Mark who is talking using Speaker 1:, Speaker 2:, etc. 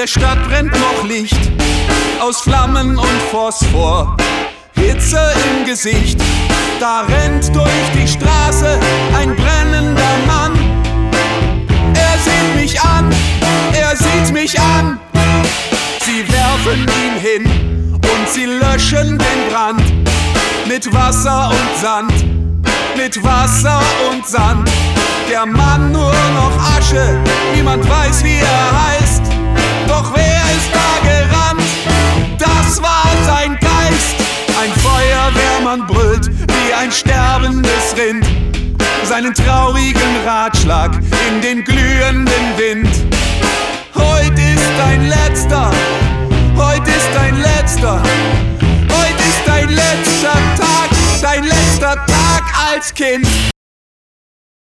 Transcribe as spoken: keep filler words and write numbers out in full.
Speaker 1: der Stadt brennt noch Licht aus Flammen und Phosphor, Hitze im Gesicht. Da rennt durch die Straße ein brennender Mann. Er sieht mich an, er sieht mich an. Sie werfen ihn hin und sie löschen den Brand mit Wasser und Sand, mit Wasser und Sand. Der Mann nur noch Asche, niemand weiß wie er heißt. Doch wer ist da gerannt? Das war sein Geist. Ein Feuerwehrmann brüllt wie ein sterbendes Rind seinen traurigen Ratschlag in den glühenden Wind. Heut ist dein letzter, heut ist dein letzter, heut ist dein letzter Tag, dein letzter Tag als Kind.